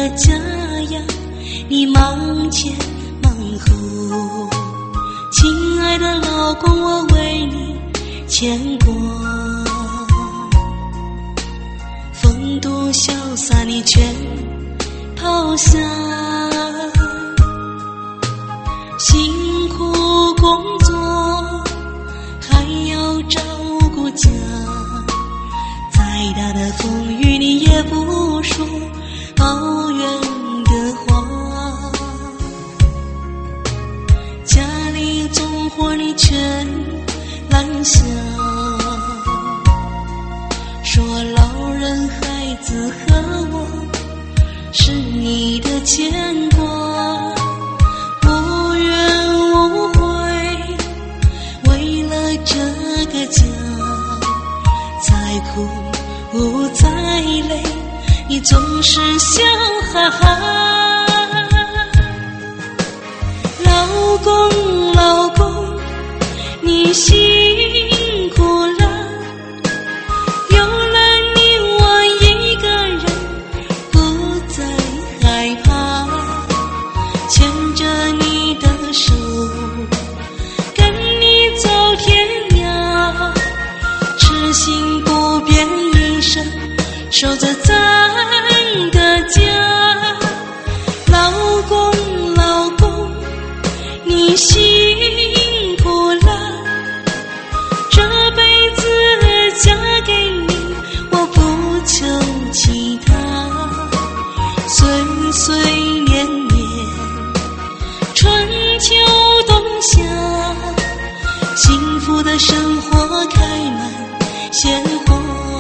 个家呀，你忙前忙后，亲爱的老公，我为你牵挂，风度潇洒你全抛下，辛苦工作还要照顾家，再大的风雨你也不说抱怨的话，家里重活你全揽下，说老人孩子和我是你的牵挂，无怨无悔，为了这个家再苦再累你总是笑哈哈。老公老公你辛苦了，有了你我一个人不再害怕，牵着你的手跟你走天涯，痴心不变一生守着咱的家。老公老公你辛苦了，这辈子嫁给你我不求其他，岁岁年年春秋冬夏，幸福的生活开满鲜花。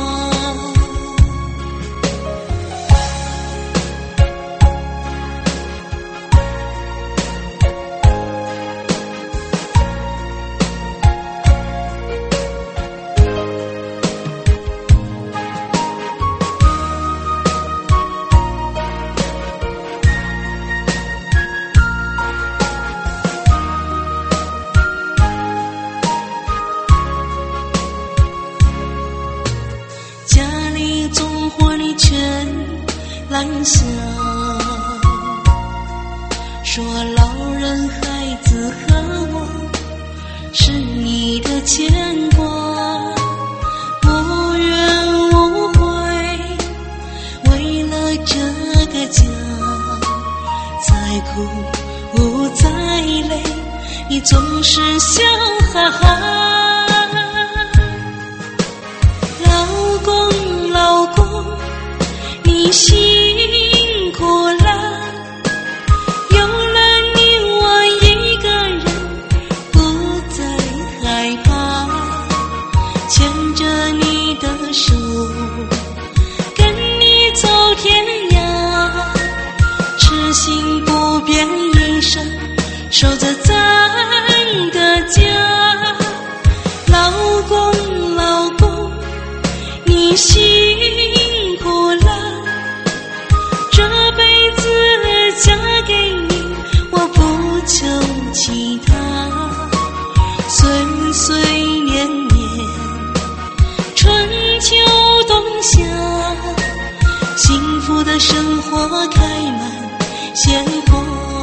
揽下，说老人孩子和我是你的牵挂，无怨无悔，为了这个家再苦再累你总是笑哈哈。老公老公你辛苦了，有了你我一个人不再害怕，牵着你的手跟你走天涯，痴心不变一生守着咱的家。老公老公你辛苦了，这辈子嫁给你我不求其他，岁岁年年春秋冬夏，幸福的生活开满鲜花。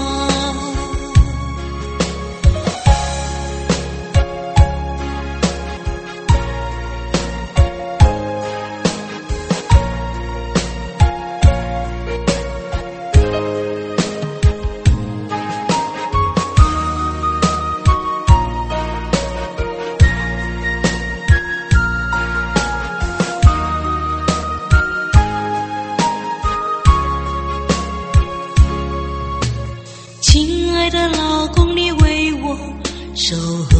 亲爱的老公你为我守候，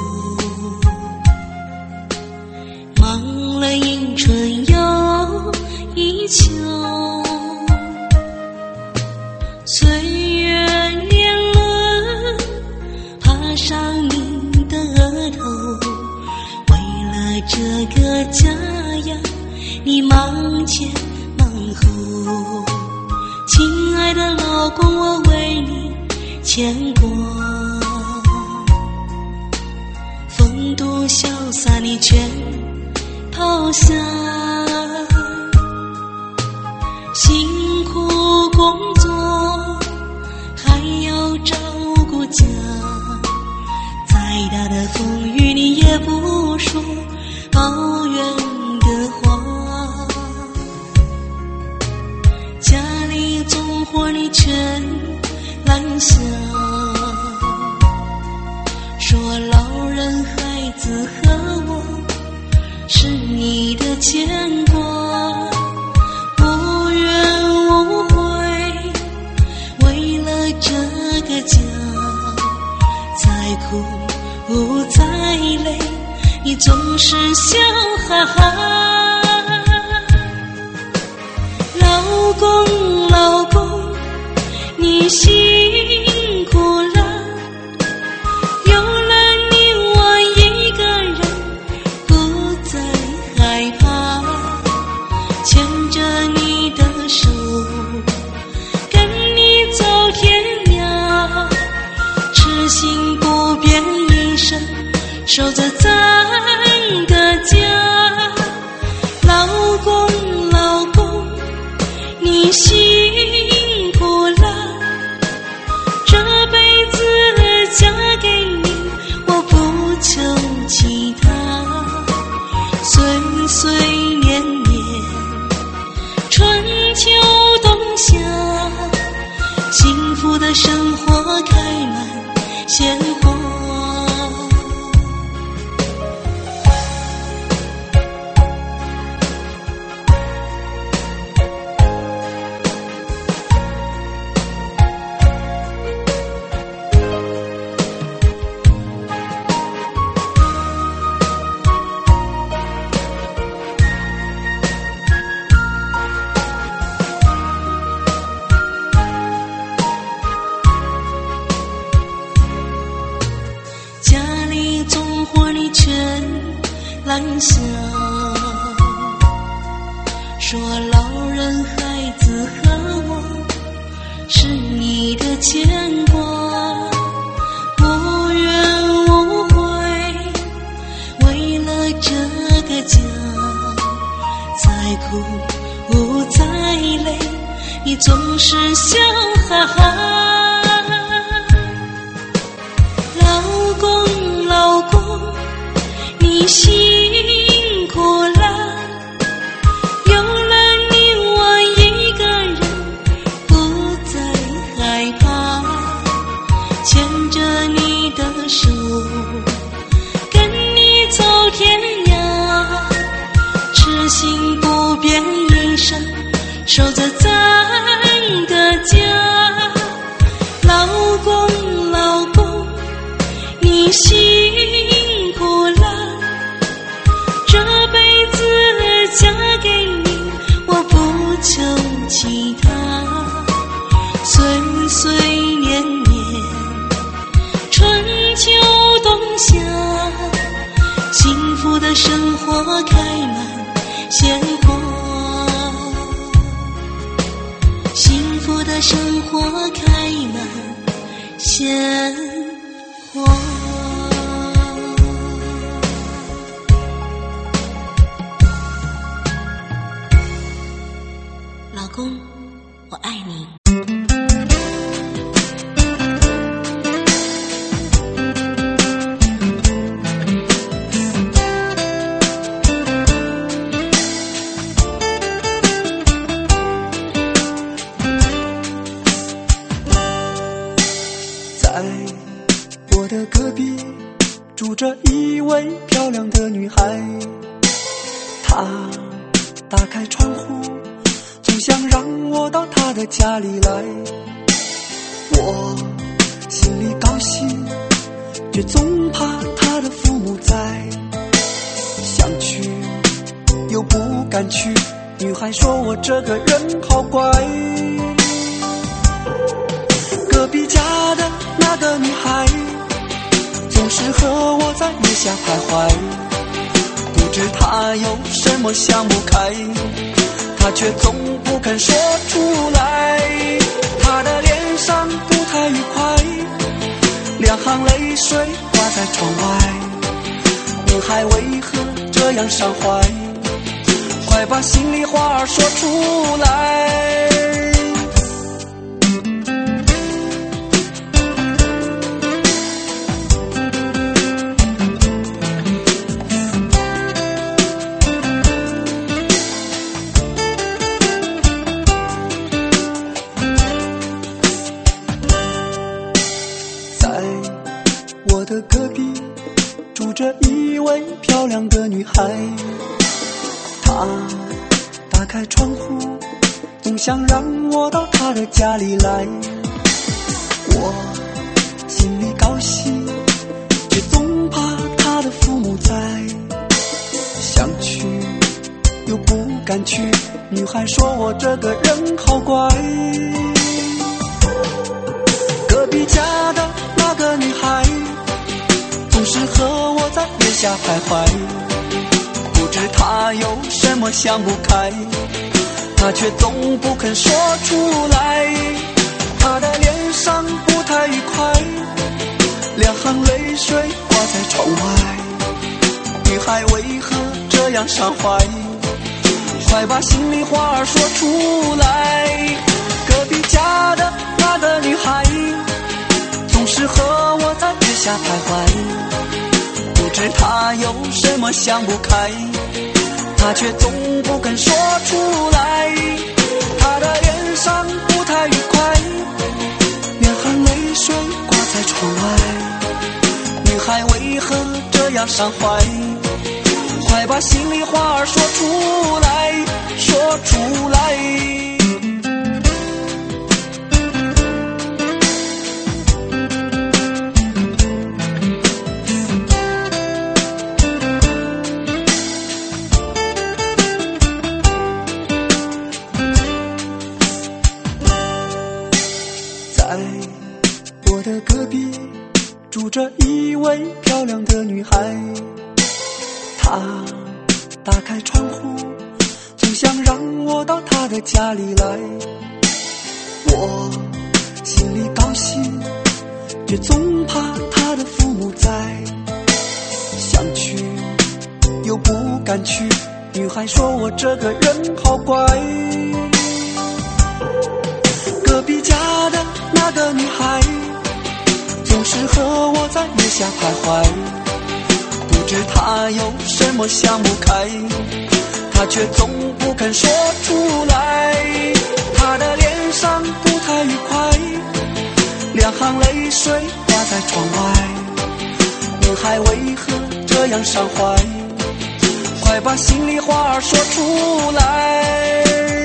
忙了一春又一秋，岁月年轮爬上你的额头，为了这个家呀你忙前忙后，亲爱的老公我为你牵挂，风度潇洒你全抛下，辛苦过工作，还要照顾家，再大的风雨你也不说抱怨的话，家里重活你全揽下，说老人孩子和我是你的牵挂，无怨无悔，为了这个家，再苦再累，你总是笑哈哈。老公老公，你辛苦了，有了你我一个人不再害怕，牵着你的手跟你走天涯，痴心不变一生守着咱的家。老公老公，你辛苦了，这辈子嫁给你我不求其他，岁岁年年春秋冬夏，幸福的生活开满鲜花。揽下，说老人孩子和我是你的牵挂，无怨无悔，为了这个家，再苦再累，你总是笑哈哈。老公老公，你辛苦了，有了你我一个人不再害怕，牵着你的手跟你走天涯，痴心不变一生守着咱的家。老公老公，你辛苦了，这辈子嫁给你我不求其他，岁岁年年春秋冬夏，幸福的生活开满鲜花，幸福的生活开满鲜花。老公，我爱你。 在我的隔壁住着一位漂亮的女孩，她打开窗户，总想让我到她的家里来。我心里高兴，却总怕她的父母在，想去又不敢去。女孩说我这个人好乖。隔壁家的那个女孩总是和我在月下徘徊，不知她有什么想不开，她却总不肯说出来。她的脸上不太愉快，两行泪水挂在窗外。女孩为何这样伤怀？快把心里话说出来。 孩，她打开窗户，总想让我到她的家里来。我心里高兴，却总怕她的父母在，想去又不敢去。女孩说我这个人好乖。隔壁家的那个女孩，总是和我在月下徘徊，不知她有什么想不开，她却总不肯说出来。她的脸上不太愉快，两行泪水挂在窗外。女孩为何这样伤怀？快把心里话说出来。隔壁家的那个女孩，总是和我在月下徘徊，不知她有什么想不开，她却总不肯说出来。她的脸上不太愉快，两行泪水挂在窗外。女孩为何这样伤怀？快把心里话说出来，说出来。在我的隔壁住着一位漂亮的女孩，她打开窗户，总想让我到她的家里来。我心里高兴，却总怕她的父母在，想去又不敢去。女孩说我这个人好乖。隔壁家的那个女孩，总是和我在月下徘徊，不知她有什么想不开，她却总不肯说出来。她的脸上不太愉快，两行泪水挂在窗外。女孩为何这样伤怀？快把心里话说出来。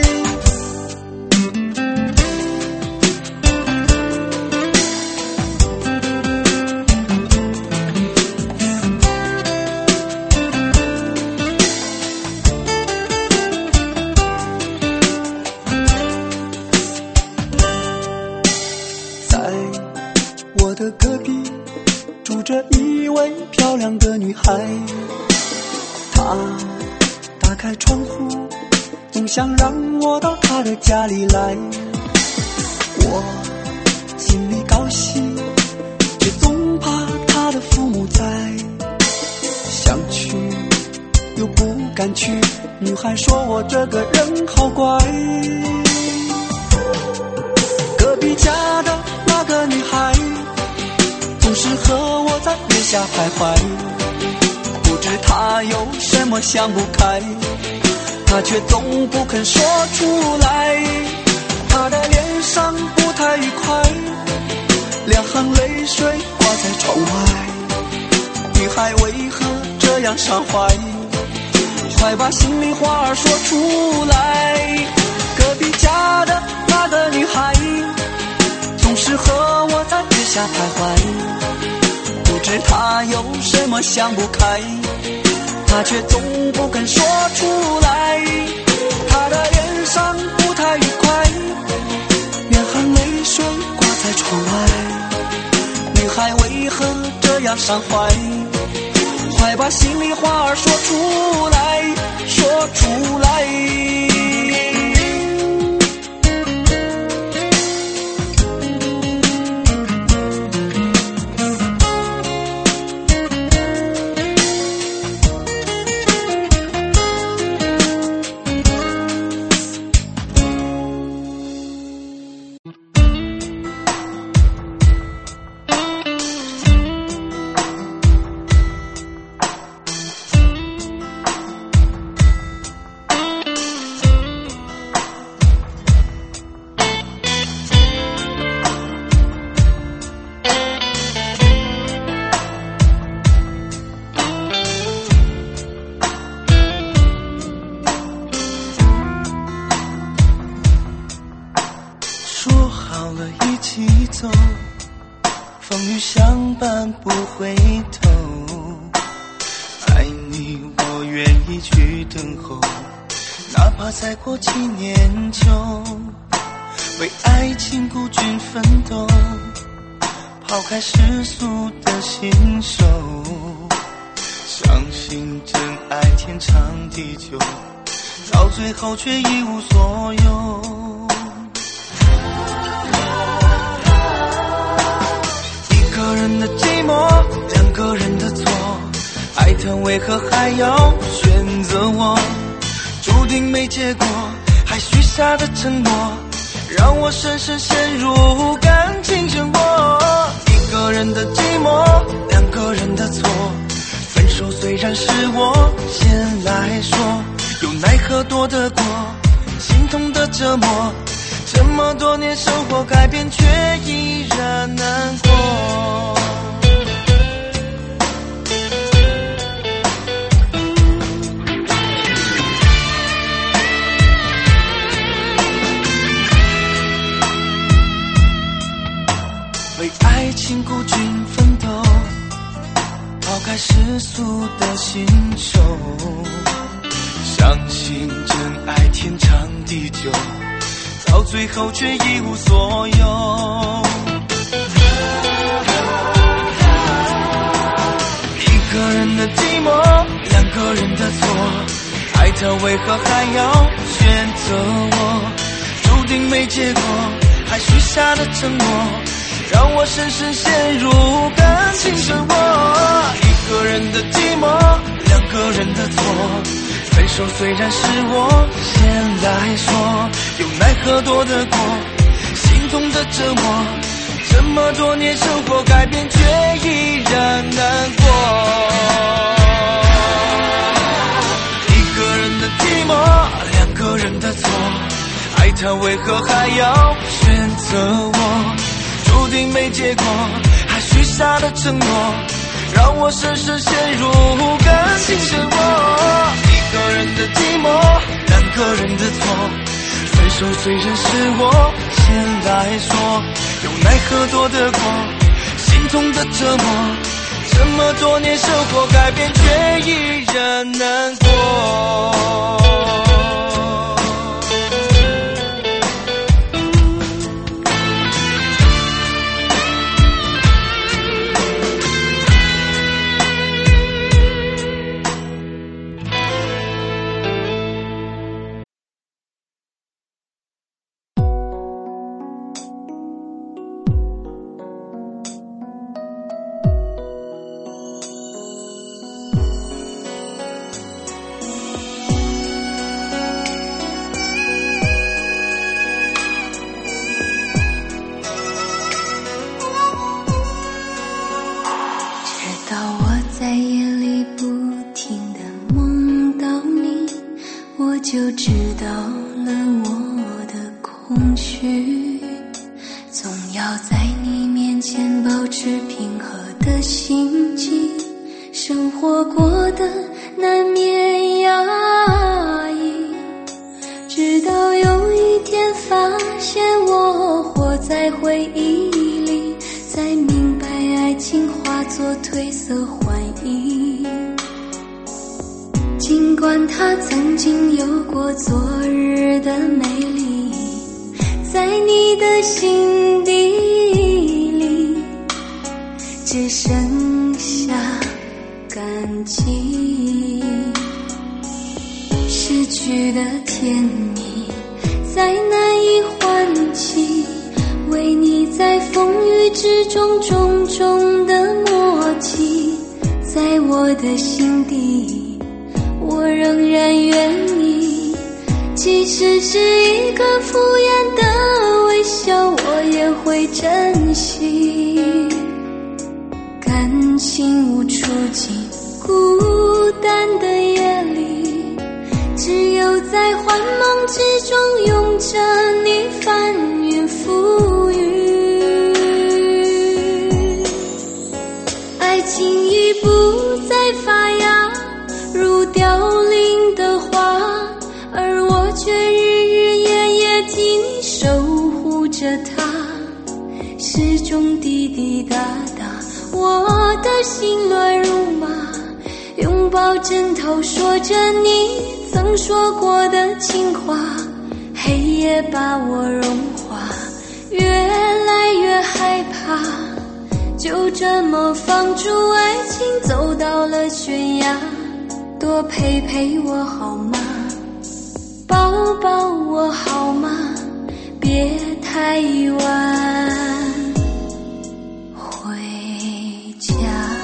我的隔壁住着一位漂亮的女孩，她打开窗户，总想让我到她的家里来。我心里高兴，却总怕她的父母在，想去又不敢去。女孩说我这个人好乖。隔壁家的那个女孩，总是和我在月下徘徊，不知她有什么想不开，她却总不肯说出来。她的脸上不太愉快，两行泪水挂在窗外。女孩为何这样伤怀？快把心里话说出来。隔壁家的那个女孩，总是和我在月下徘徊，不知她有什么想不开，她却总不肯说出来。她的脸上不太愉快，两行泪水挂在窗外。女孩为何这样伤怀？快把心里话说出来，说出来。 了一起走，风雨相伴不回头，爱你我愿意去等候，哪怕再过几年秋，为爱情孤军奋斗，抛开世俗的信手，相信真爱天长地久，到最后却一无所有。一个人的寂寞，两个人的错，爱他为何还要选择我？注定没结果，还许下的承诺，让我深深陷入感情漩涡。一个人的寂寞，两个人的错，分手虽然是我先来说，又奈何躲得过心痛的折磨，这么多年生活改变，却依然难过。为爱情孤军奋斗，抛开世俗的信手，相信真爱天长地久，到最后却一无所有。一个人的寂寞，两个人的错，爱他为何还要选择我？注定没结果，还许下的承诺，让我深深陷入感情漩涡。一个人的寂寞，两个人的错，分手虽然是我先来说，又奈何躲得过心痛的折磨，这么多年生活改变，却依然难过。一个人的寂寞，两个人的错，爱他为何还要选择我？注定没结果，还许下的承诺，让我深深陷入感情漩涡。一个人的寂寞，两个人的错，分手虽然是我先来说，又奈何躲得过心痛的折磨，这么多年生活改变，却依然难过。 就知道了我的空虚，总要在你面前保持平和的心境，生活过得难免压抑，直到有一天发现我活在回忆里，才明白爱情化作褪色幻影。尽管它曾经有过昨日的美丽，在你的心底里只剩下感激。失去的甜蜜再难以唤起，为你在风雨之中种种的默契，在我的心底我仍然愿意，即使是一个敷衍的微笑，我也会珍惜。感情无处尽，孤单的夜里，只有在幻梦之中拥着你翻云覆雨。爱情已不再发芽，如凋零的花，而我却日日夜夜替你守护着它。 滴答答，我的心乱如麻，拥抱枕头说着你曾说过的情话，黑夜把我融化，越来越害怕，就这么放逐爱情走到了悬崖，多陪陪我好吗？抱抱我好吗？别太晚回家。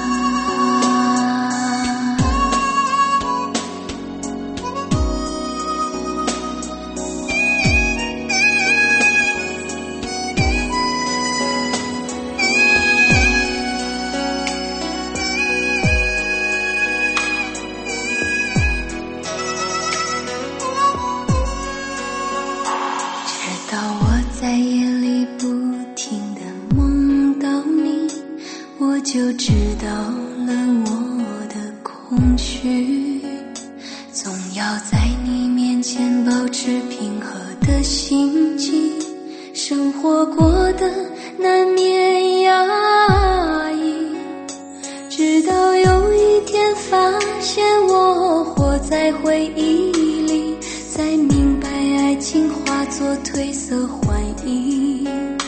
在夜里不停地梦到你，我就知道了我的空虚，总要在你面前保持平和的心境，生活过得难免压抑，直到有一天发现我活在回忆里，才明白爱情化作褪色幻影，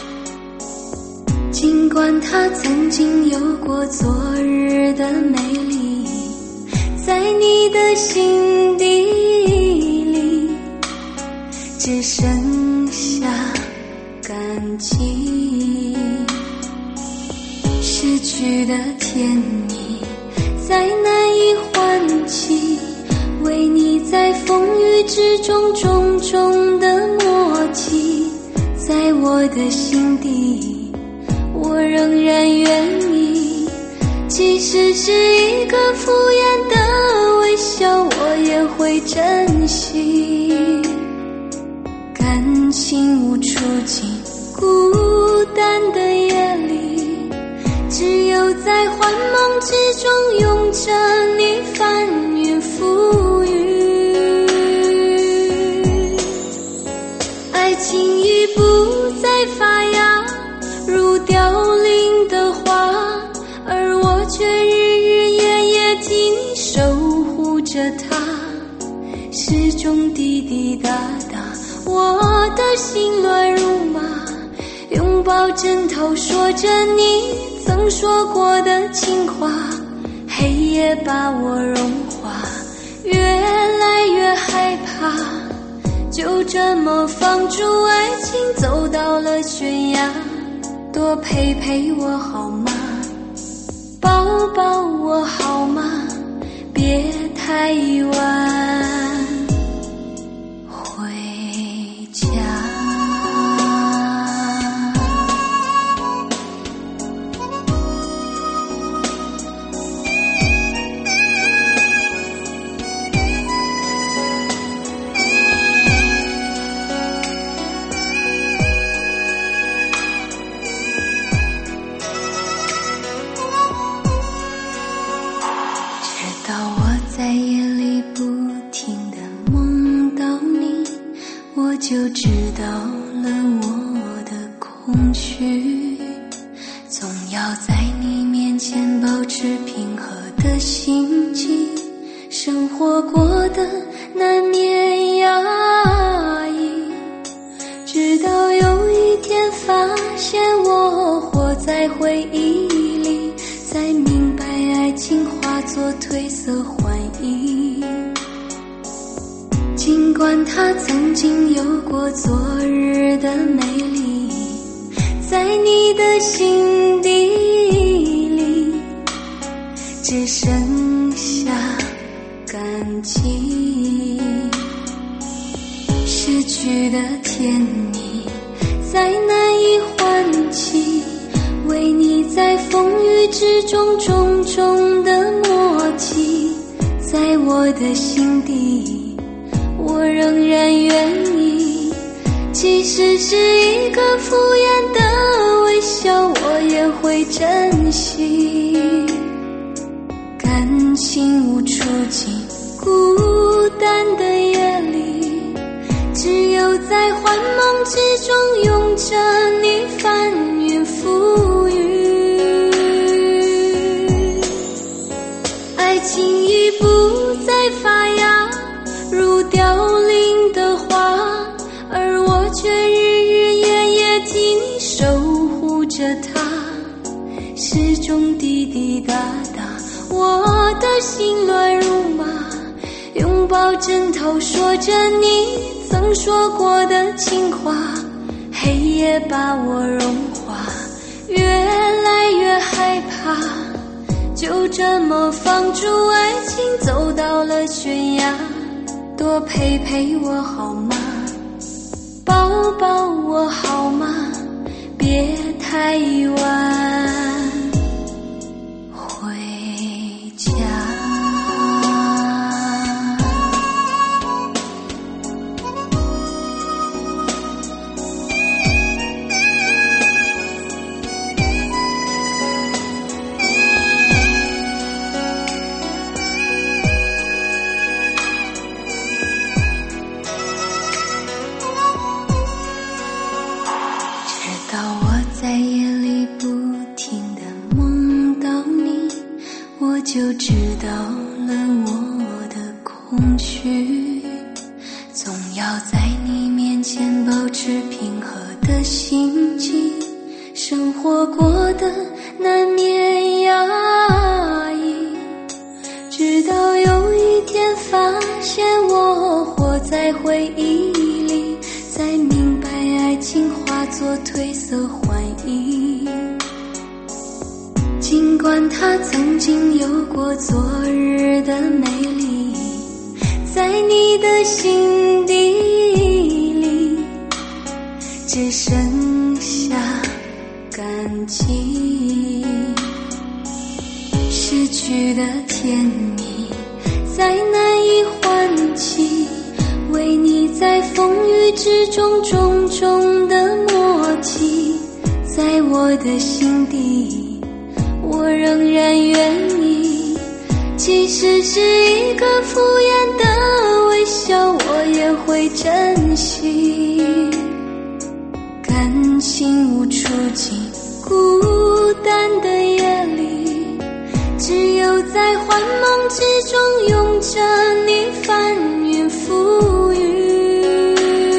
尽管它曾经有过昨日的美丽，在你的心底里只剩下感激，失去的甜蜜再难以唤起，为你在风雨之中种种的默契，在我的心底我仍然愿意，即使是一个敷衍的微笑我也会珍惜，感情无处尽，孤单的夜里只有在幻梦之中拥着你翻云覆雨，爱情已不再发芽，如凋零的花，而我却日日夜夜替你守护着它，始终滴滴答答，我的心乱如麻，拥抱枕头说着你曾说过的情话，黑夜把我融化，越来越害怕，就这么放逐爱情走到了悬崖，多陪陪我好吗？抱抱我好吗？别太晚回家。在夜里不停地梦到你，我就知道了我的空虚，总要在你面前保持平和的心境，生活过得难免压抑，直到有一天发现我活在回忆里，才明白爱情化作褪色幻影，尽管它曾经有过昨日的美丽，在你的心底里只剩下感激，失去的甜蜜再难以唤起，为你在风雨之中种种的默契，在我的心底我仍然愿意，即使是一个敷衍的微笑我也会珍惜，感情无处尽，孤单的夜里只有在幻梦之中拥着你翻云覆雨， 凋零的花，而我却日日夜夜替你守护着它，时钟滴滴答答，我的心乱如麻，拥抱枕头说着你曾说过的情话，黑夜把我融化，越来越害怕，就这么放逐爱情走到了悬崖，多陪陪我好吗？抱抱我好吗？别太晚回家。在夜里不停地梦到你，我就知道了我的空虚，总要在你面前保持平和的心境，生活过得难免压抑，直到有一天发现我活在回忆里，才明白爱情化作褪色幻影，尽管它曾经有过昨日的美丽，在你的心底里只剩下感激，失去的甜蜜再难以唤起，为你在风雨之中种种的默契，在我的心底我仍然愿意，即使是一个敷衍的微笑我也会珍惜，感情无处尽，孤单的夜里只有在幻梦之中拥着你翻云覆雨，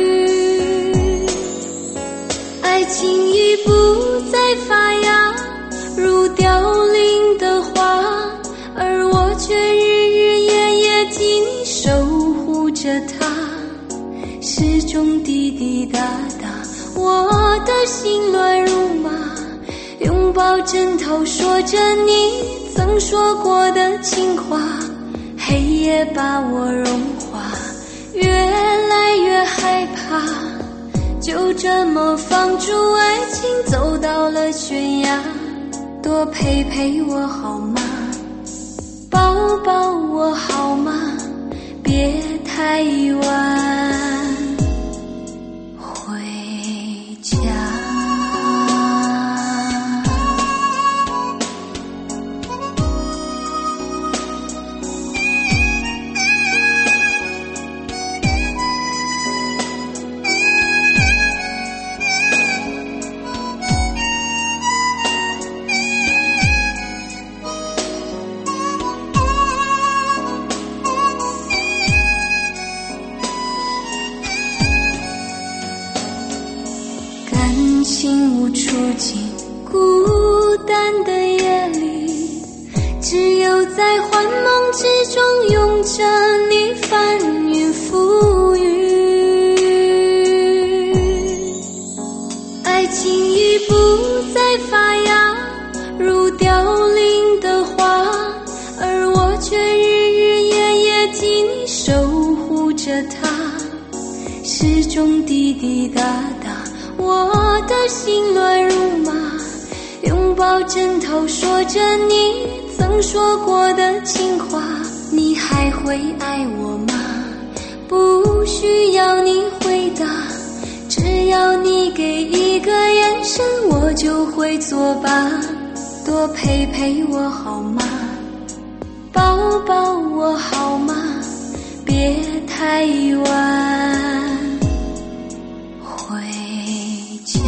爱情已不再发芽，如凋零的花，而我却日日夜夜替你守护着它，时钟滴滴答答，我的心乱如麻，拥抱枕头说着你曾说过的情话，黑夜把我融化，越来越害怕，就这么放逐爱情走到了悬崖，多陪陪我好吗？抱抱我好吗？别太晚回家。感情无处尽，孤单的夜里只有在幻梦之中拥着你翻云覆雨，爱情已不再发芽，如凋零的花，而我却日日夜夜替你守护着它，时钟滴滴答答，我的心乱如麻，拥抱枕头说着你曾说过的情话，你还会爱我吗？不需要你回答，只要你给一个眼神我就会作罢，多陪陪我好吗？抱抱我好吗？别太晚回家。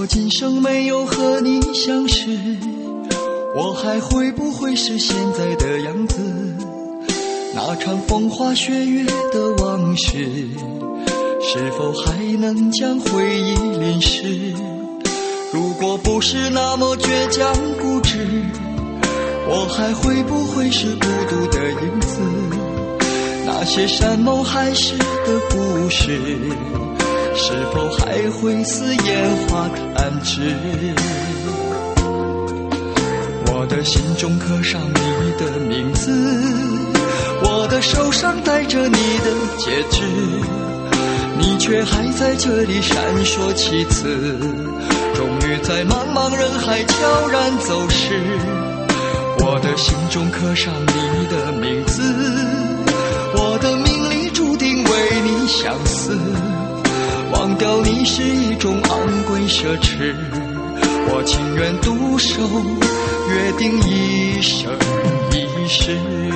今生没有和你相识，我还会不会是现在的样子？那场风花雪月的往事，是否还能将回忆淋湿？如果不是那么倔强固执，我还会不会是孤独的影子？那些山盟海誓的故事，是否还会似烟花弹指？我的心中刻上你的名字，我的手上戴着你的戒指，你却还在这里闪烁其词，终于在茫茫人海悄然走失。我的心中刻上你的名字，我的命里注定为你相思，忘掉你是一种昂贵奢侈，我情愿独守，约定一生一世。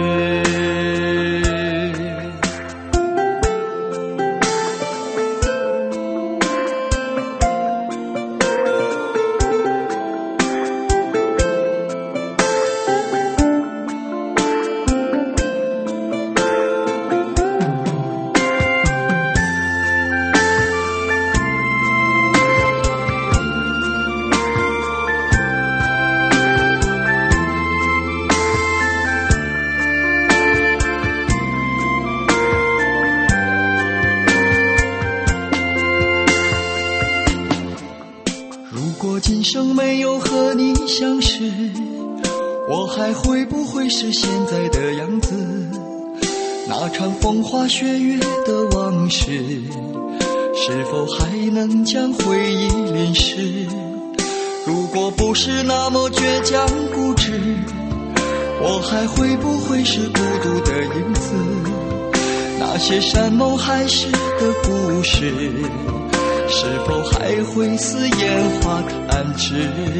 今生没有和你相识，我还会不会是现在的样子？那场风花雪月的往事，是否还能将回忆淋湿？如果不是那么倔强固执，我还会不会是孤独的影子？那些山盟海誓的故事，是否还会似烟花弹指？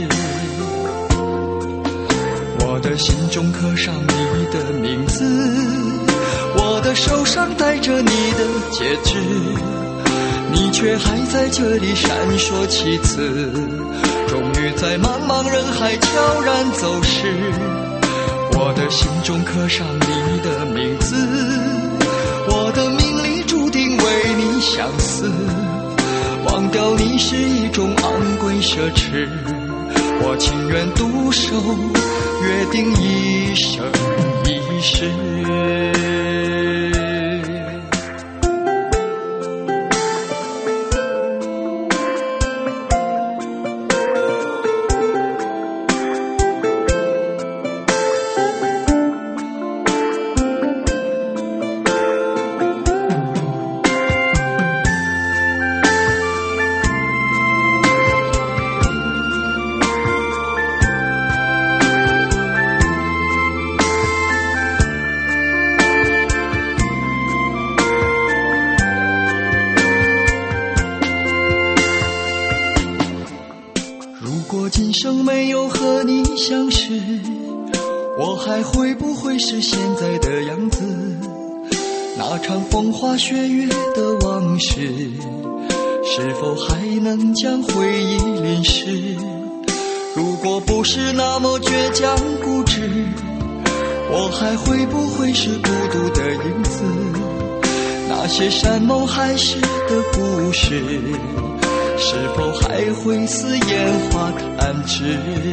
我的心中刻上你的名字，我的手上戴着你的戒指，你却还在这里闪烁其词，终于在茫茫人海悄然走失。我的心中刻上你的名字，我的命里注定为你相思，忘掉你是一种昂贵奢侈，我情愿独守，约定一生一世。今生没有和你相识，我还会不会是现在的样子？那场风花雪月的往事，是否还能将回忆淋湿？如果不是那么倔强固执，我还会不会是孤独的影子？那些山盟海誓的故事，是否还会似烟花弹指？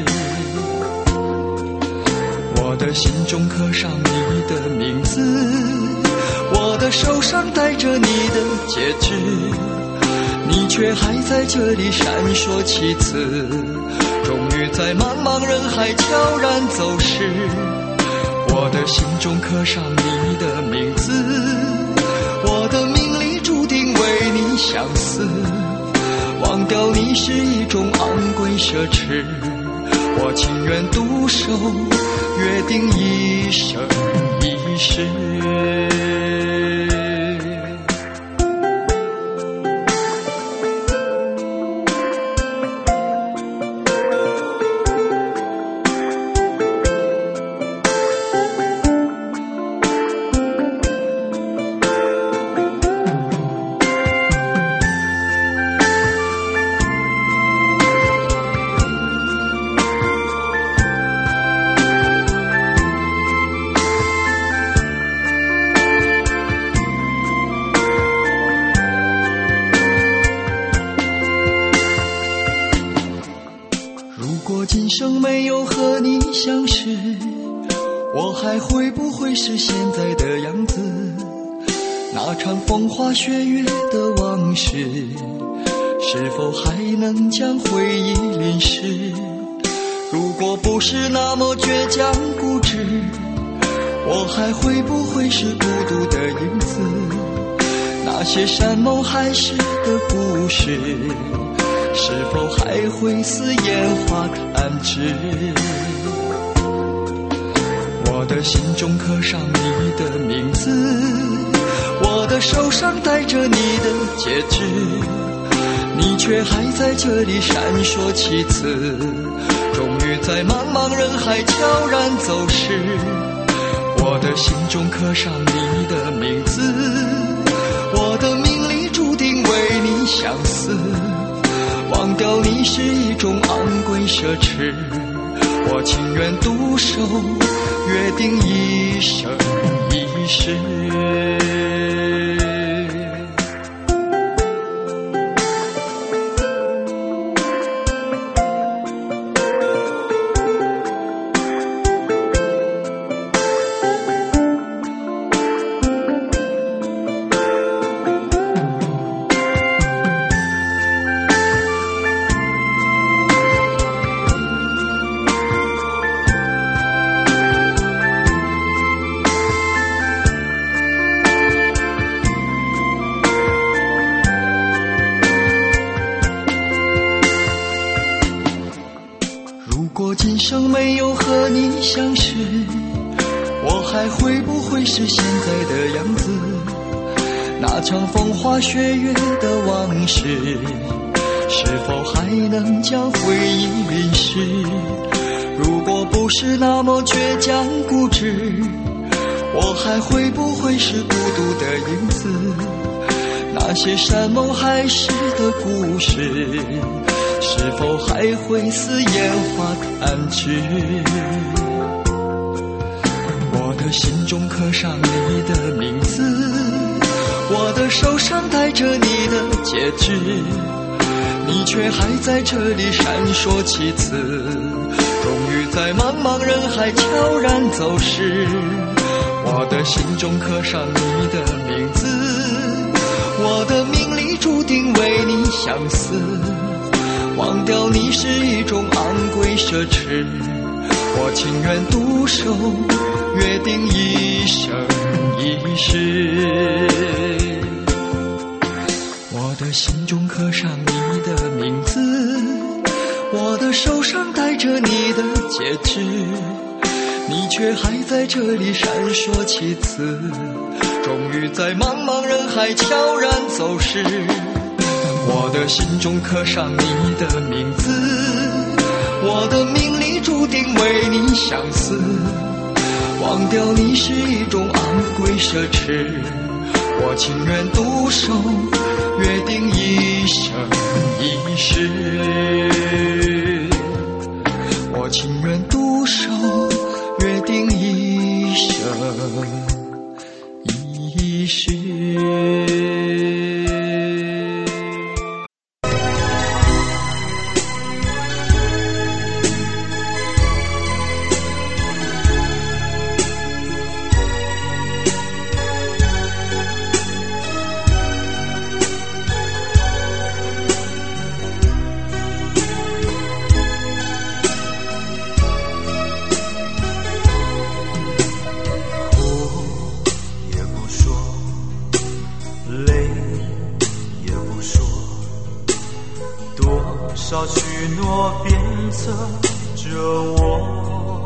我的心中刻上你的名字，我的手上戴着你的戒指，你却还在这里闪烁其词，终于在茫茫人海悄然走失。我的心中刻上你的名字，我的命里注定为你相思，忘掉你是一种昂贵奢侈，我情愿独守，约定一生一世。 生没有和你相识，我还会不会是现在的样子？那场风花雪月的往事，是否还能将回忆淋湿？如果不是那么倔强固执，我还会不会是孤独的影子？那些山盟海誓的故事，是否还会似烟花弹指？我的心中刻上你的名字，我的手上戴着你的戒指，你却还在这里闪烁其词，终于在茫茫人海悄然走失。我的心中刻上你的名字，我的命里注定为你相思，忘掉你是一种昂贵奢侈，我情愿独守，约定一生一世。今生没有和你相识，我还会不会是现在的样子？那场风花雪月的往事，是否还能将回忆淋湿？如果不是那么倔强固执，我还会不会是孤独的影子？那些山盟海誓的故事，是否还会似烟花弹指？我的心中刻上你的名字，我的手上戴着你的戒指，你却还在这里闪烁其词，终于在茫茫人海悄然走失。我的心中刻上你的名字，我的命里注定为你相思，忘掉你是一种昂贵奢侈，我情愿独守，约定一生一世。我的心中刻上你的名字，我的手上戴着你的戒指，你却还在这里闪烁其词，终于在茫茫人海悄然走失。我的心中刻上你的名字，我的命里注定为你相思，忘掉你是一种昂贵奢侈，我情愿独守，约定一生一世。我情愿独守，约定一生一世。 少许诺鞭策着我，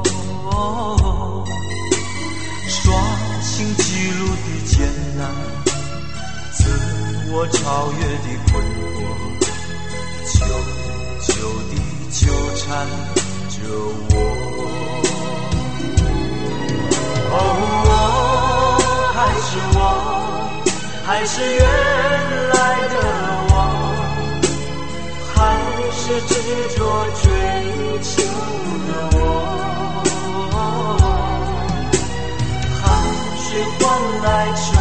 双星记录的艰难，自我超越的困惑，久久地纠缠着我。我还是原来的我，还是执着追求的我，汗水换来成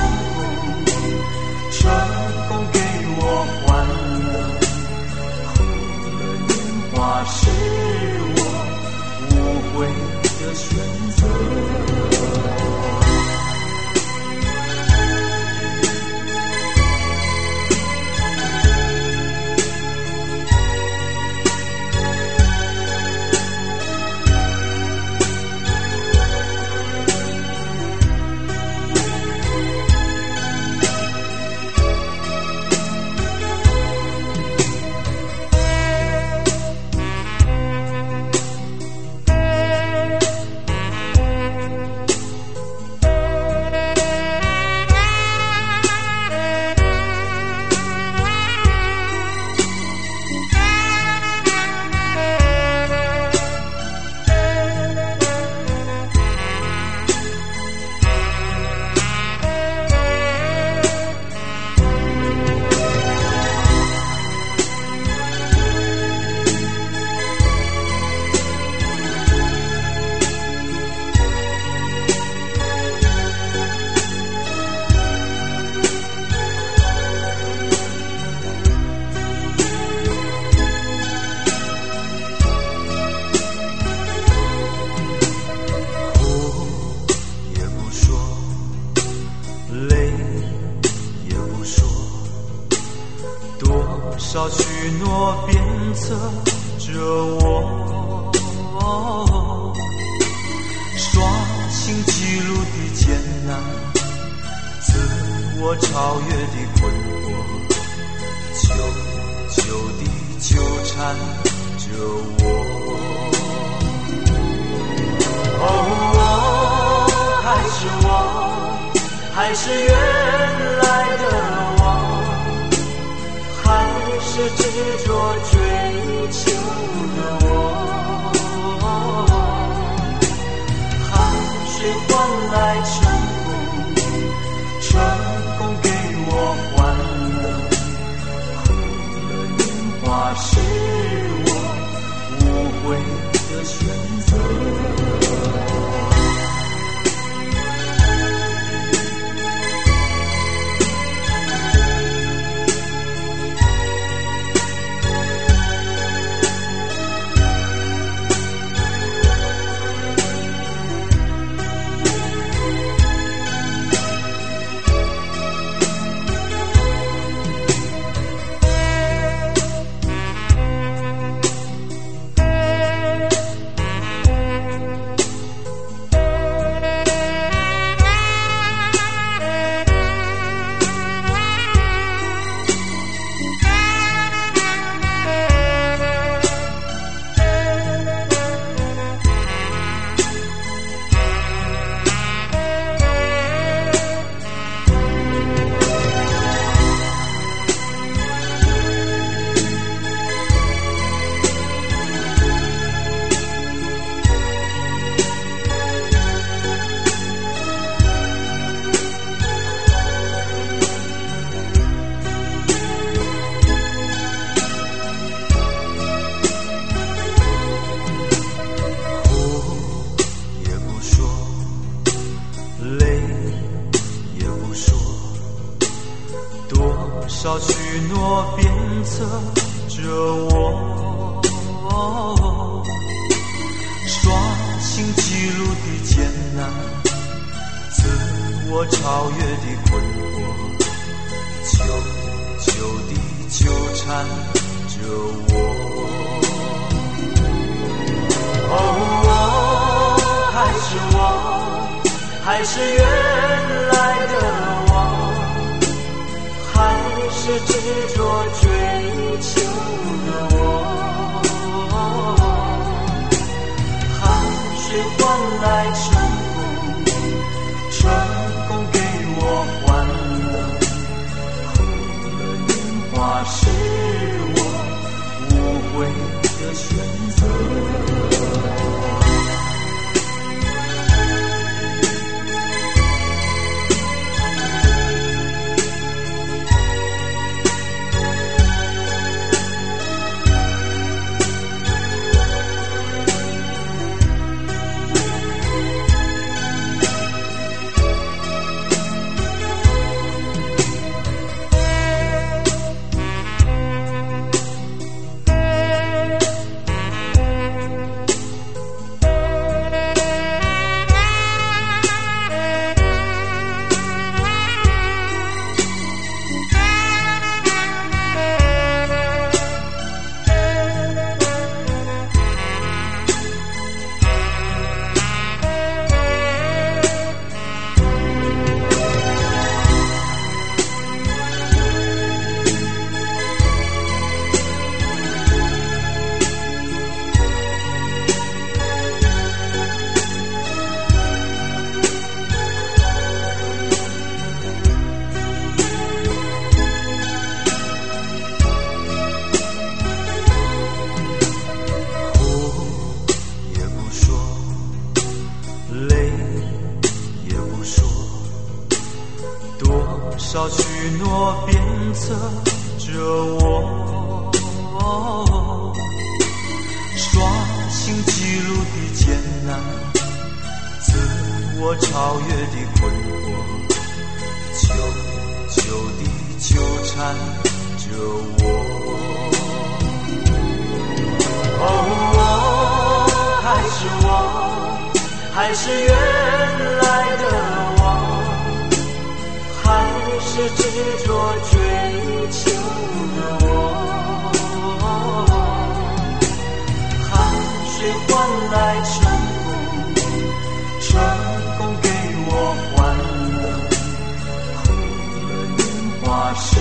功给我欢乐，苦了年华是我少许诺鞭策着我，刷新记录的艰难，自我超越的困惑，久久地纠缠着我。我还是原来的我，还是执着追求的我，汗水换来成功给我欢乐，苦了年华是我无悔的选择。少许诺鞭策着我，刷新记录的艰难，自我超越的困惑，久久地纠缠着我。还是原来的我，还是执着追求的我，汗水换来成功给我欢乐，苦了年华是我无悔的选择。少许诺鞭策着我，刷新记录的艰难，自我超越的困惑，久久地纠缠着我。还是原来的我，还是执着追求的我， 它是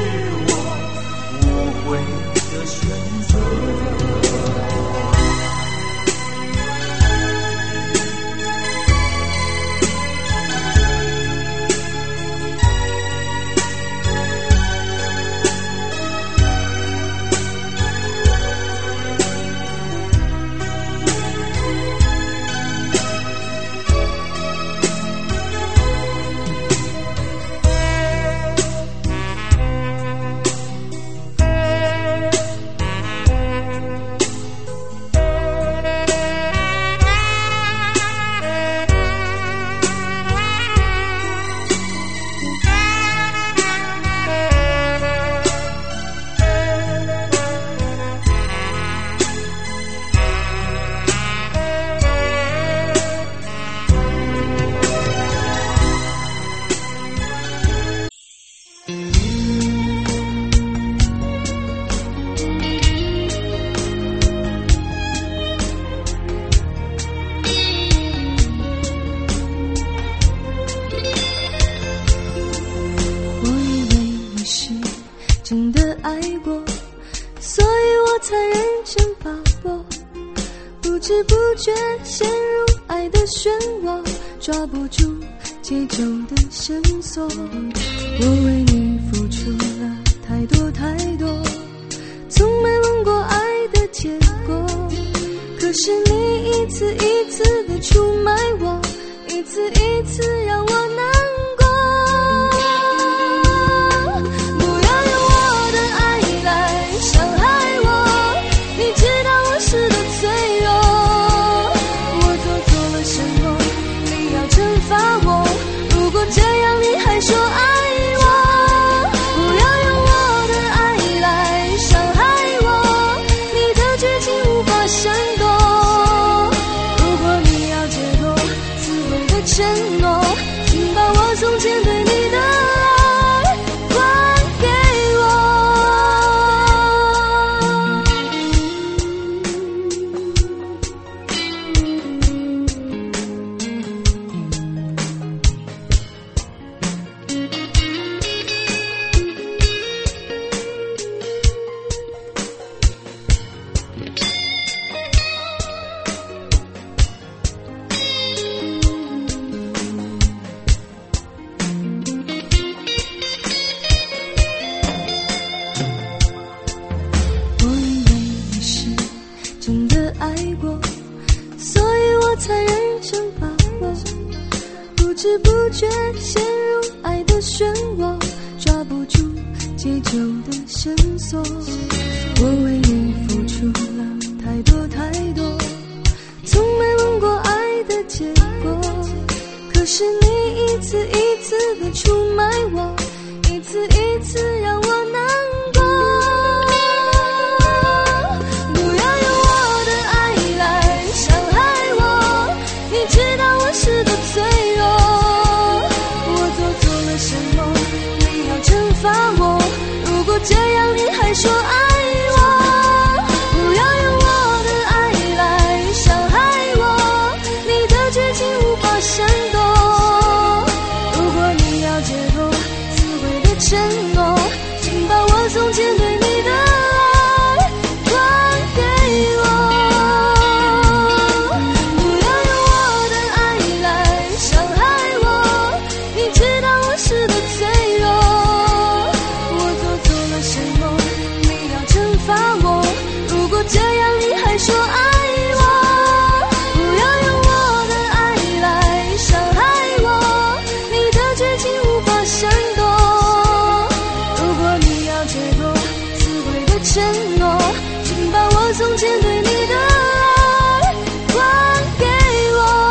我会的选择。 不知不觉陷入爱的漩涡，抓不住解救的绳索。我为你付出了太多太多，从没问过爱的结果。可是你一次一次的出卖我，一次一次让我难过。不要用我的爱来伤害我，你知道我是多脆弱。我做错了什么？你要惩罚我。如果这样你还说爱我，不要用我的爱来伤害我，你的绝情无法闪躲。如果你要解脱自毁的承诺，请把我从前对你的爱还给我。真的爱过，所以我才认真把握。不知不觉陷入爱的漩涡，抓不住解救的绳索。我为你付出了太多太多，从没问过爱的结果。可是你一次一次的出卖我，一次一次让我难过。是多脆弱，我做错了什么？你要惩罚我。如果这样你还说爱我，不要用我的爱来伤害我，你的绝情无法闪躲。如果你要解脱自毁的承诺，请把我从前对你的爱还给我。是多脆弱，我做错了什么？你要惩罚我。如果这样你还说爱我，不要用我的爱来伤害我，你的绝情无法闪躲。如果你要解脱自毁的承诺，请把我从前对你的爱还给我。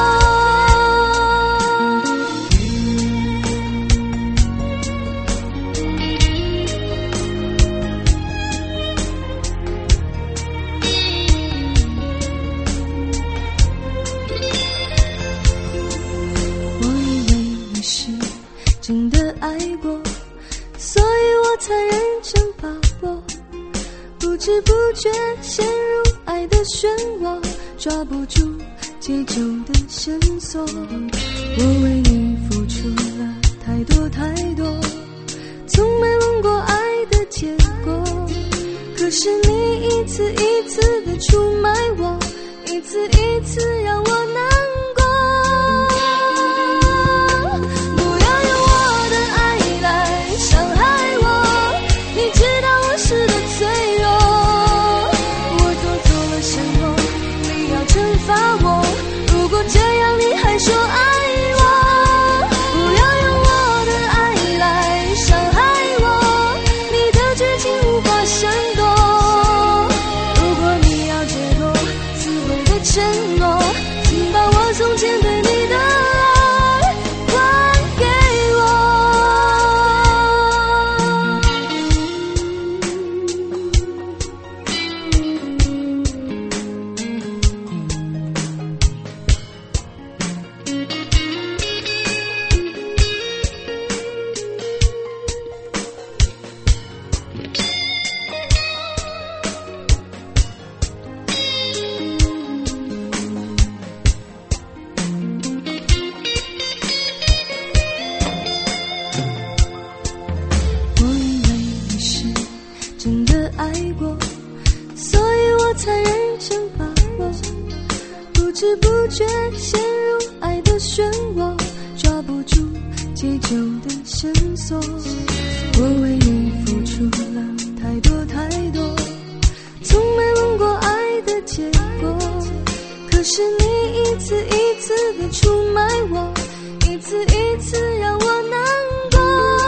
真的爱过，所以我才认真把握。不知不觉陷入爱的漩涡，抓不住解救的绳索。我为你付出了太多太多，从可是你一次一次的出卖我，一次一次让我难过。不要用我的爱来伤害我，你知道我是的脆弱。我做错了什么？你要惩罚我。如果这样你还说爱我，不要用我的爱来伤害我，你的绝情无法闪躲。如果你要解脱撕毁的承诺，请把我从前对你的爱还给我。我以为你是真的爱过，所以我才认真把握，不知不觉陷入爱的漩涡，抓不住解救的绳索。我为你付出了太多太多，从没问过爱的结果。可是你一次一次的出卖我，一次一次让我难过。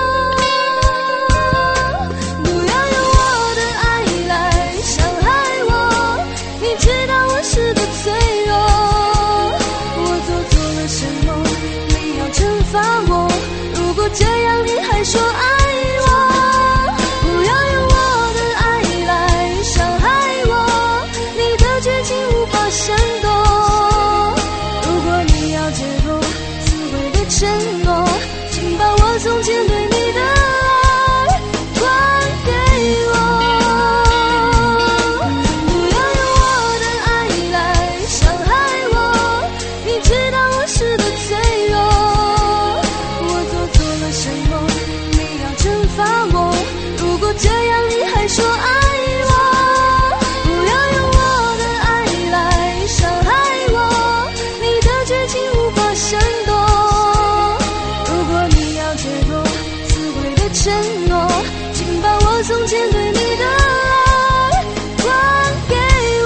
不要用我的爱来伤害我，你知道我是的脆弱。我做错了什么？你要惩罚我。如果这样你还说爱我，不要用我的爱来伤害我，你的绝情无法闪躲。如果你要解脱撕毁的承诺，请把我从前对你的爱还给我。不要用我的爱来伤害我，你知道我是的脆弱。我做错了什么？你要惩罚我。如果这样你还说爱我，不要用我的爱来伤害我，你的绝情无法闪躲。如果你要解脱撕毁的承诺，请把我从前对你的爱还给我。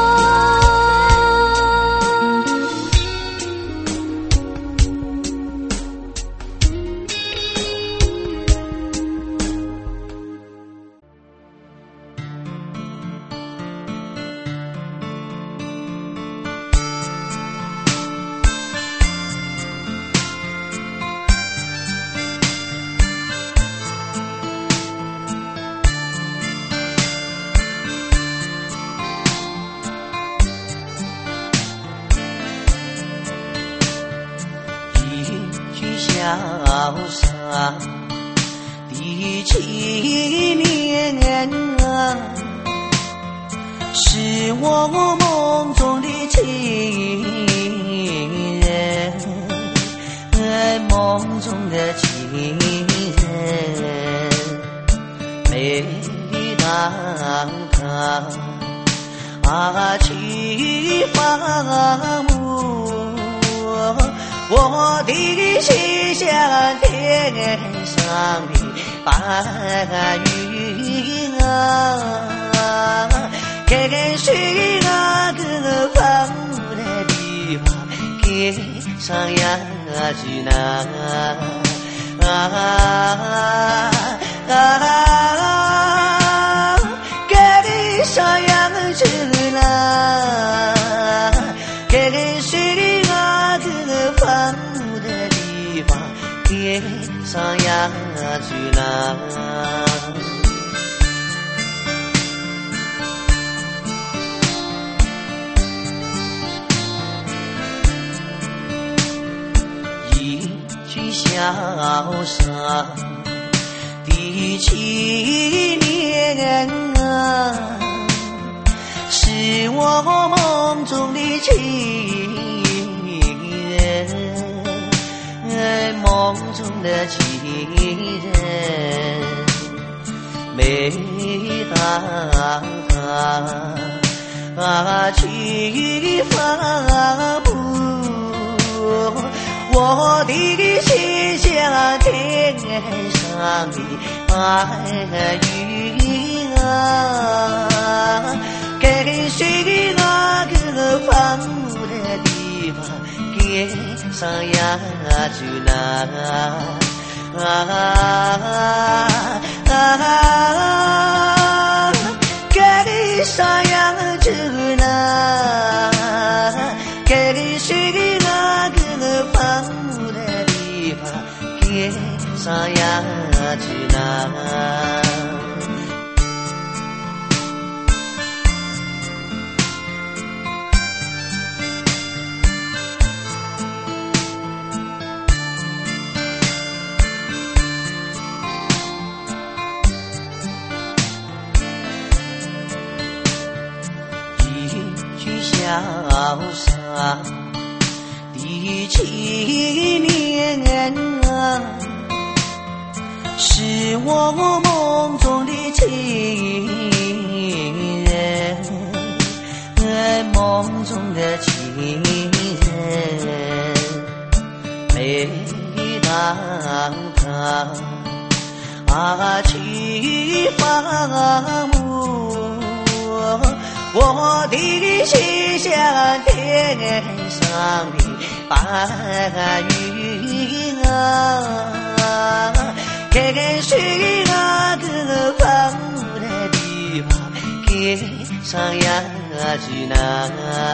潇洒的纪念啊，是我梦中的情人，梦中的情人。每当他去访问我的心像天上的白云啊，跟随那个放的地方，天上呀去哪跟上呀去哪，跟随那个放的地方，天上呀去哪。潇洒的纪念啊，是我梦中的情人，梦中的情人。每去发布，我的心像天上的白云啊，跟随那个放牧的地方，跟上呀去哪跟上呀去哪，跟随那个放牧的地方，跟上呀去哪。萧杀的7年啊，是我梦中的情人，梦中的情人。每当他去发牧，我的心像天上的白云啊，跟随那个放牧的地方，跟上呀去哪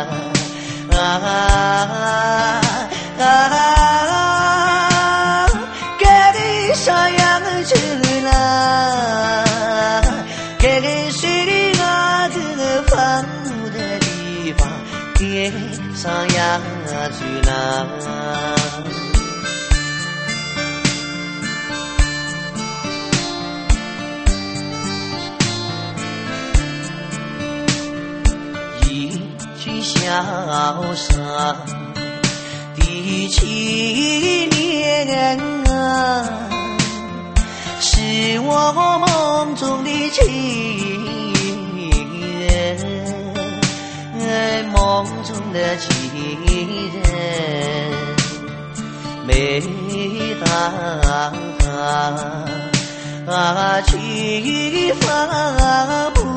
跟上呀去哪，跟随那个放牧的地方，跟上呀去哪。一句萧杀的7年啊，是我梦中的情人，梦中的情人。每当他去发布，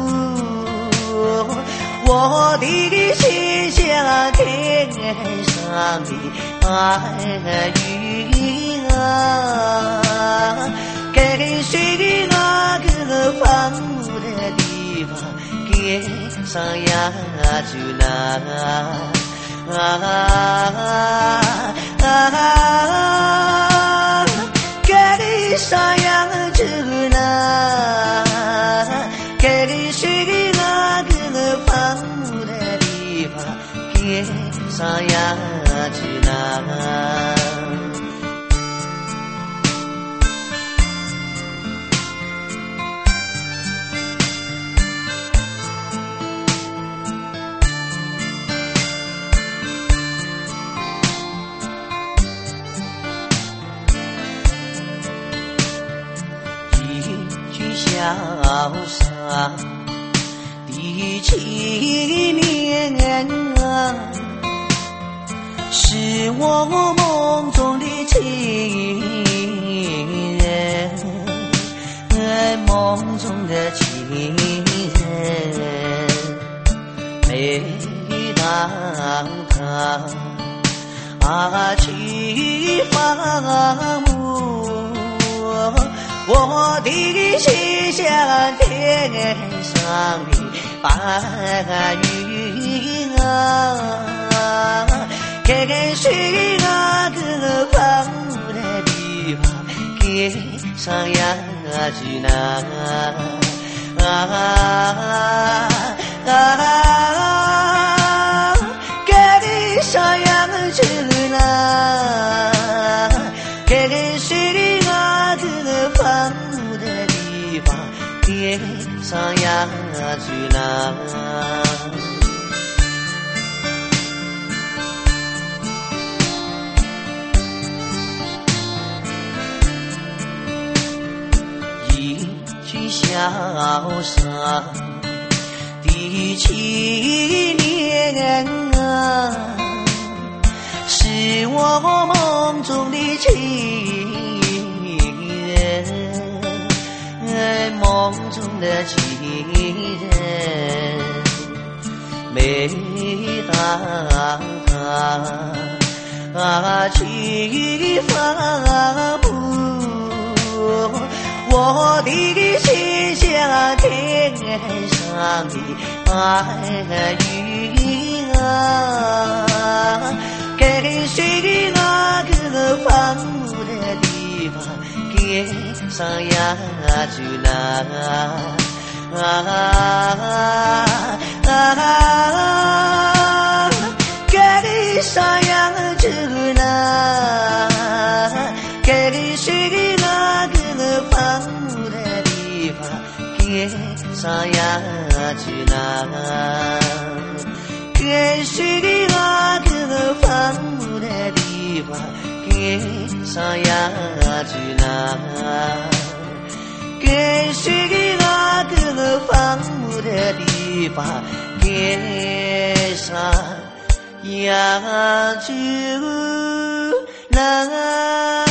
我的心像天上的白云啊，跟随那个放牧的地方，跟上呀去哪跟上呀去哪，跟随那个放牧的地方，跟上呀去哪。萧杀的7年啊，是我梦中的情人，梦中的情人。每当他去发牧，我的心像天上的白云啊，跟随那个放牧的地方，跟上呀去哪跟上呀去哪，跟随那个放牧的地方，跟上呀去哪。一句去潇洒的纪念啊，是我梦中的情人，梦中的情人，每当他去发布我的心像天上的白云啊，跟随那个放牧的地方，跟上呀就那跟上呀就那，跟随那个放牧的地方，跟上呀就那，跟随那个放牧的地方，跟上呀就那，跟随那个放牧的地方，跟上呀就那。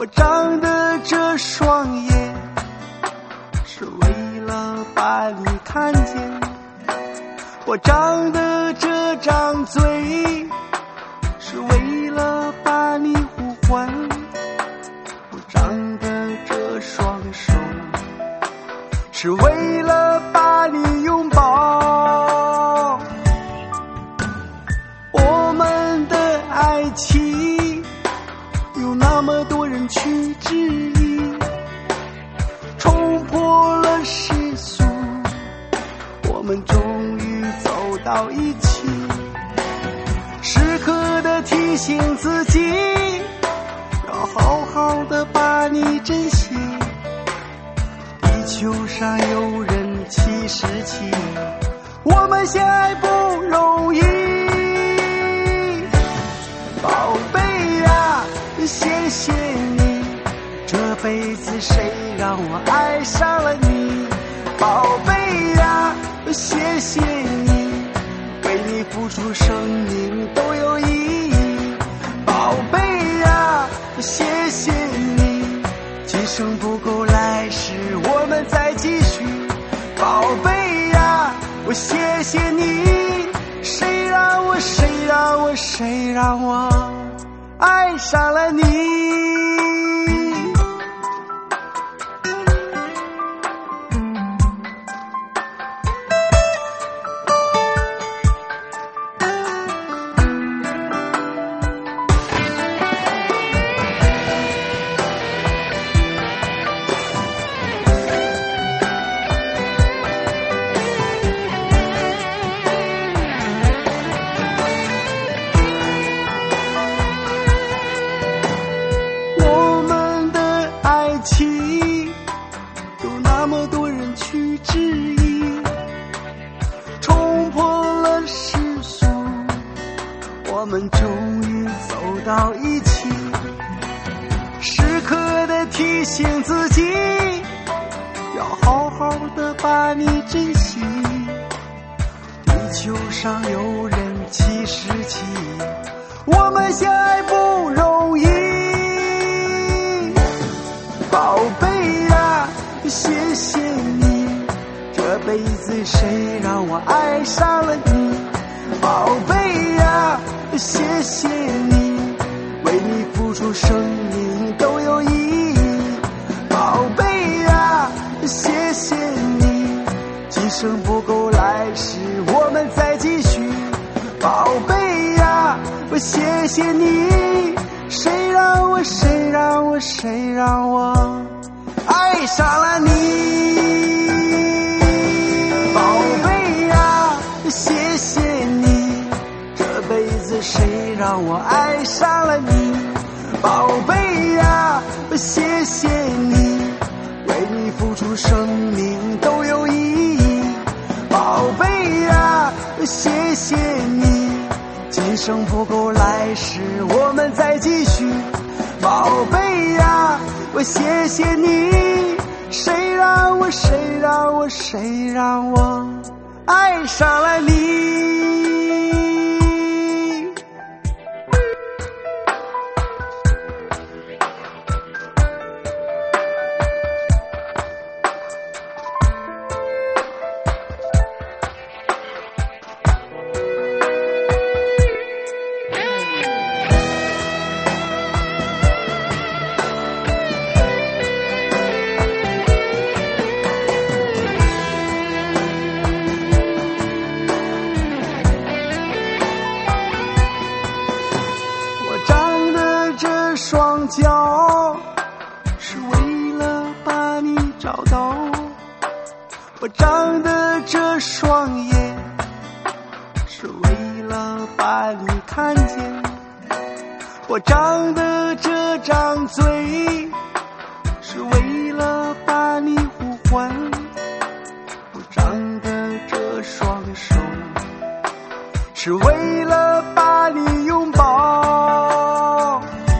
我张的这双眼是为了把你看见，我张的这张嘴是为了把你呼唤，我张的这双手是为了把你拥抱。我们的爱情有那么多人去质疑，冲破了世俗，我们终于走到一起，时刻的提醒自己要好好的把你珍惜。地球上有人77，我们相爱不容易。宝贝呀，谢谢你，这辈子谁让我爱上了你。宝贝呀，谢谢你，为你付出生命都有意义。宝贝呀，谢谢你，今生不够来世我们再继续。宝贝呀，我谢谢你，谁让我爱上了你。有那么多人去质疑，冲破了世俗，我们终于走到一起，时刻的提醒自己要好好的把你珍惜。地球上有人77，我们相爱不容易。宝贝呀，谢谢你，这辈子谁让我爱上了你。宝贝呀，谢谢你，为你付出生命都有意义。宝贝呀，谢谢你，今生不够来世我们再继续。宝贝呀，谢谢你，谁让我爱上了你。宝贝呀，谢谢你，这辈子谁让我爱上了你。宝贝呀，谢谢你，为你付出生命都有意义。宝贝呀，谢谢你，今生不够来世我们再继续。宝贝呀，谢谢你，谁让我爱上了你。双脚是为了把你找到，我张的这双眼是为了把你看见，我张的这张嘴是为了把你呼唤，我张的这双手是为了把你拥抱。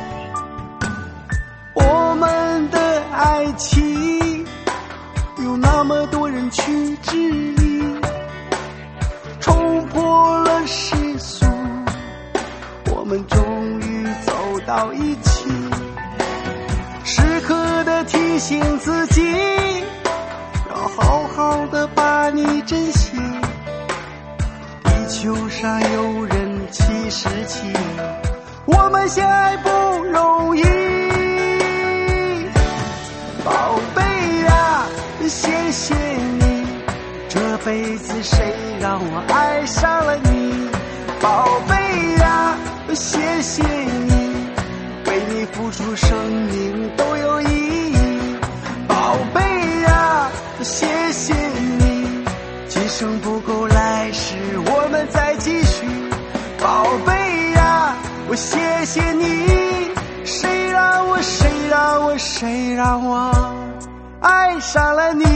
我们的爱情有那么多人去质疑，冲破了世俗，我们终于走到一起， 珍惜。地球上有人77，我们相爱不容易。宝贝呀，谢谢你，这辈子谁让我爱上了你？宝贝呀，谢谢你，为你付出生命都有意义。宝贝呀，谢谢你，今生不够，来世我们再继续。宝贝呀，我谢谢你，谁让我爱上了你。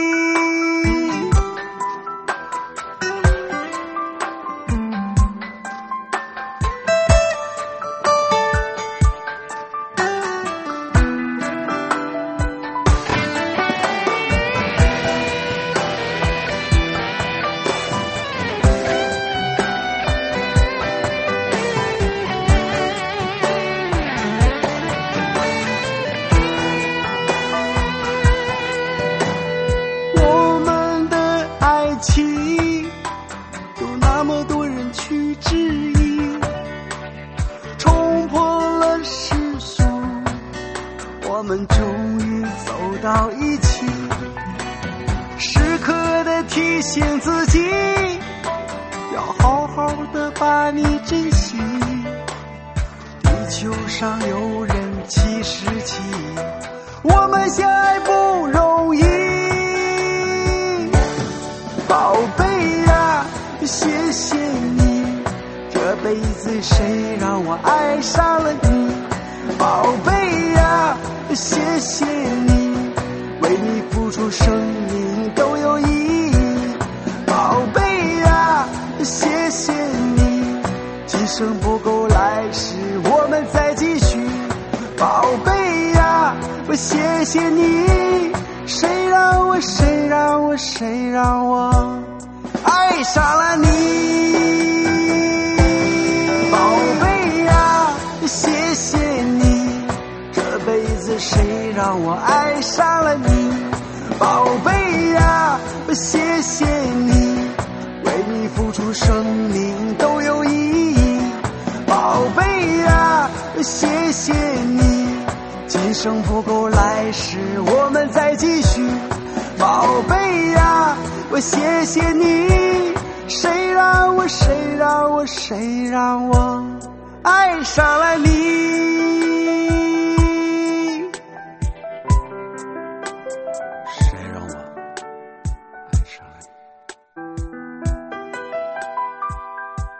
有那么多人去质疑，冲破了世俗，我们终于走到一起，时刻的提醒自己，要好好的把你珍惜。地球上有人77，我们相爱不容易。宝贝呀，谢谢你，这辈子谁让我爱上了你？宝贝呀，谢谢你，为你付出生命都有意义。宝贝呀，谢谢你，今生不够，来世我们再继续。宝贝呀，谢谢你，谁让我爱上了你？宝贝呀，谢谢你，这辈子谁让我爱上了你？宝贝呀，谢谢你，为你付出生命都有意义。宝贝呀，谢谢你，今生不够，来世我们再继续。宝贝呀，谢谢你，谁让我爱上了你？